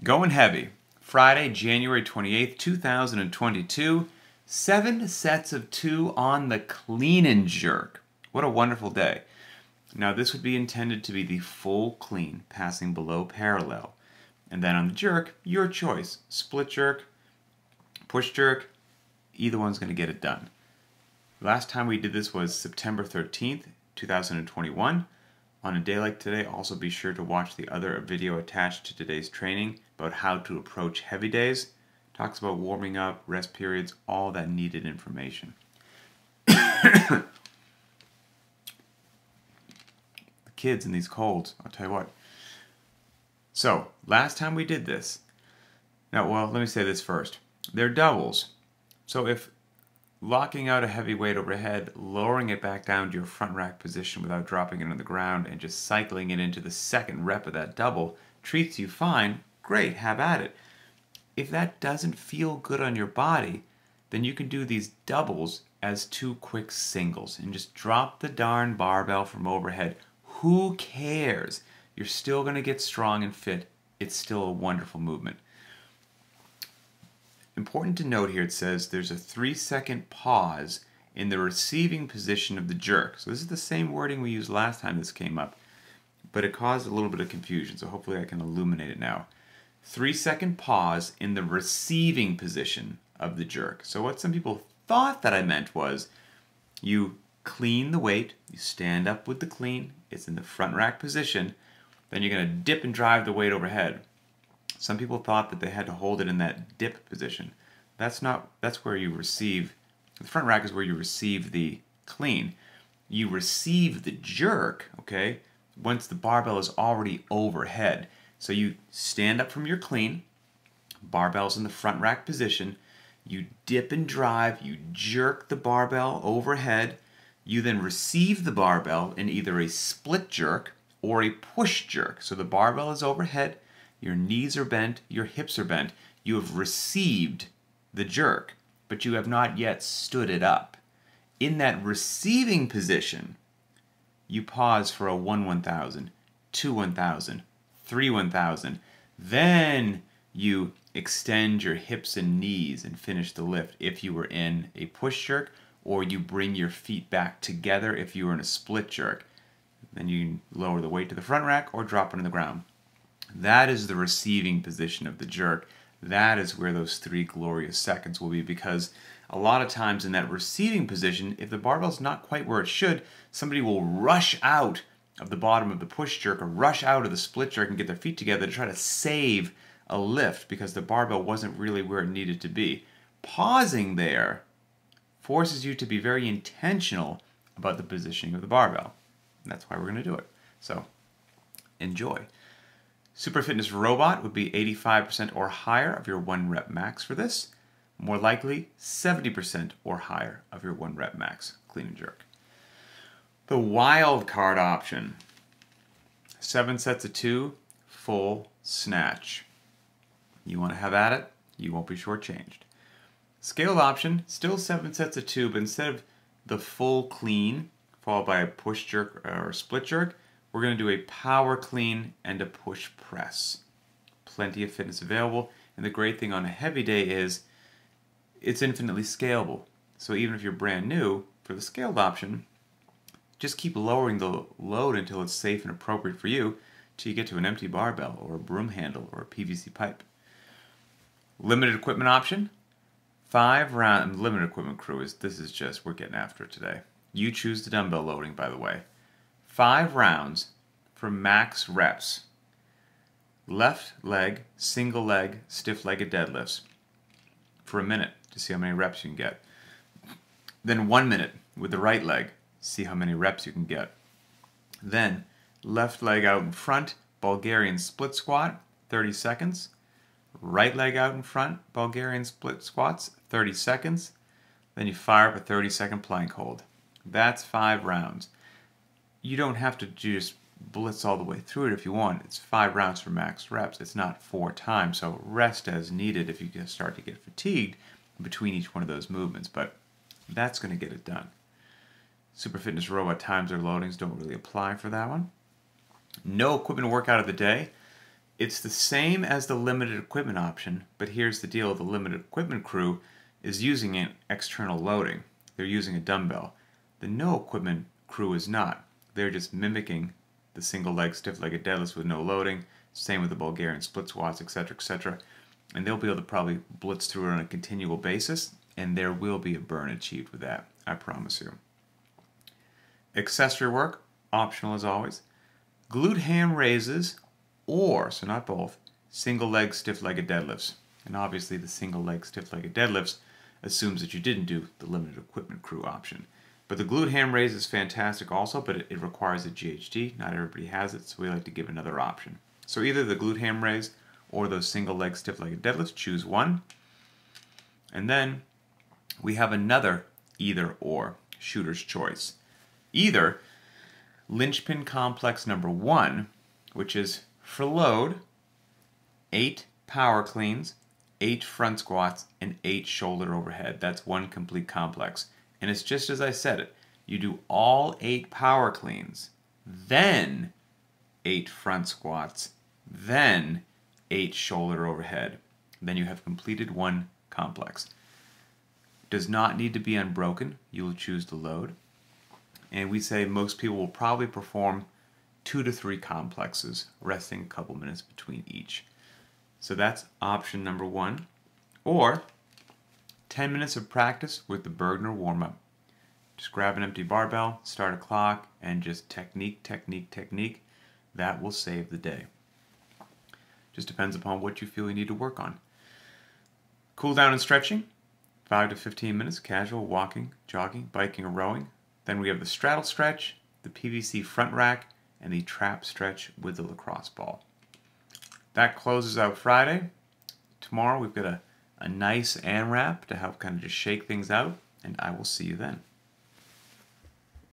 Going heavy. Friday, January 28th, 2022. 7 sets of 2 on the clean and jerk. What a wonderful day. Now this would be intended to be the full clean, passing below parallel. And then on the jerk, your choice. Split jerk, push jerk, either one's going to get it done. Last time we did this was September 13th, 2021. On a day like today, also be sure to watch the other video attached to today's training about how to approach heavy days. Talks about warming up, rest periods, all that needed information. The kids and these colds, I'll tell you what. So, last time we did this. Now, well, let me say this first. They're doubles. So if locking out a heavy weight overhead, lowering it back down to your front rack position without dropping it on the ground, and just cycling it into the second rep of that double treats you fine, great, have at it. If that doesn't feel good on your body, then you can do these doubles as 2 quick singles and just drop the darn barbell from overhead. Who cares? You're still going to get strong and fit. It's still a wonderful movement. Important to note here, it says there's a 3-second pause in the receiving position of the jerk. So this is the same wording we used last time this came up, but it caused a little bit of confusion, so hopefully I can illuminate it now. 3-second pause in the receiving position of the jerk. So what some people thought that I meant was you clean the weight, you stand up with the clean, it's in the front rack position, then you're going to dip and drive the weight overhead. Some people thought that they had to hold it in that dip position. That's where you receive, the front rack is where you receive the clean. You receive the jerk, okay, once the barbell is already overhead. So you stand up from your clean, barbell's in the front rack position, you dip and drive, you jerk the barbell overhead, you then receive the barbell in either a split jerk or a push jerk. So the barbell is overhead, your knees are bent, your hips are bent. You have received the jerk, but you have not yet stood it up. In that receiving position, you pause for a 1-1000, 2-1000, 3-1000. Then you extend your hips and knees and finish the lift if you were in a push jerk, or you bring your feet back together if you were in a split jerk. Then you lower the weight to the front rack or drop it on the ground. That is the receiving position of the jerk. That is where those 3 glorious seconds will be, because a lot of times in that receiving position, if the barbell's not quite where it should, somebody will rush out of the bottom of the push jerk or rush out of the split jerk and get their feet together to try to save a lift because the barbell wasn't really where it needed to be. Pausing there forces you to be very intentional about the positioning of the barbell. And that's why we're going to do it. So, enjoy. Super Fitness Robot would be 85% or higher of your 1 rep max for this. More likely, 70% or higher of your 1 rep max clean and jerk. The wild card option. 7 sets of 2, full snatch. You want to have at it, you won't be shortchanged. Scaled option, still 7 sets of 2, but instead of the full clean, followed by a push jerk or a split jerk, we're going to do a power clean and a push press. Plenty of fitness available, and the great thing on a heavy day is it's infinitely scalable. So even if you're brand new, for the scaled option, just keep lowering the load until it's safe and appropriate for you till you get to an empty barbell or a broom handle or a PVC pipe. Limited equipment option, 5 round limited equipment crew we're getting after it today. You choose the dumbbell loading, by the way. 5 rounds for max reps. Left leg, single leg, stiff-legged deadlifts for a minute to see how many reps you can get. Then 1 minute with the right leg, see how many reps you can get. Then left leg out in front, Bulgarian split squat, 30 seconds. Right leg out in front, Bulgarian split squats, 30 seconds. Then you fire up a 30-second plank hold. That's 5 rounds. You don't have to just blitz all the way through it if you want. It's 5 rounds for max reps. It's not 4 times, so rest as needed if you start to get fatigued between each one of those movements, but that's going to get it done. Super Fitness Robot times or loadings don't really apply for that one. No equipment workout of the day. It's the same as the limited equipment option, but here's the deal. The limited equipment crew is using an external loading. They're using a dumbbell. The no equipment crew is not. They're just mimicking the single leg stiff-legged deadlifts with no loading. Same with the Bulgarian split squats, etc., etc. And they'll be able to probably blitz through it on a continual basis, and there will be a burn achieved with that, I promise you. Accessory work, optional as always. Glute ham raises, or, so not both, single leg stiff-legged deadlifts. And obviously the single leg stiff-legged deadlifts assumes that you didn't do the limited equipment crew option. But the glute ham raise is fantastic also, but it requires a GHD. Not everybody has it, so we like to give another option. So either the glute ham raise or those single leg stiff-legged deadlifts, choose one. And then we have another either or, shooter's choice. Either linchpin complex number 1, which is for load, 8 power cleans, 8 front squats, and 8 shoulder overhead. That's one complete complex. And it's just as I said it. You do all 8 power cleans, then 8 front squats, then 8 shoulder overhead. Then you have completed one complex. Does not need to be unbroken. You will choose the load. And we say most people will probably perform 2 to 3 complexes, resting a couple minutes between each. So that's option number 1. Or 10 minutes of practice with the Bergner warm-up. Just grab an empty barbell, start a clock, and just technique, technique, technique. That will save the day. Just depends upon what you feel you need to work on. Cool down and stretching, 5 to 15 minutes, casual walking, jogging, biking, or rowing. Then we have the straddle stretch, the PVC front rack, and the trap stretch with the lacrosse ball. That closes out Friday. Tomorrow we've got a nice AMRAP to help kind of just shake things out, and I will see you then.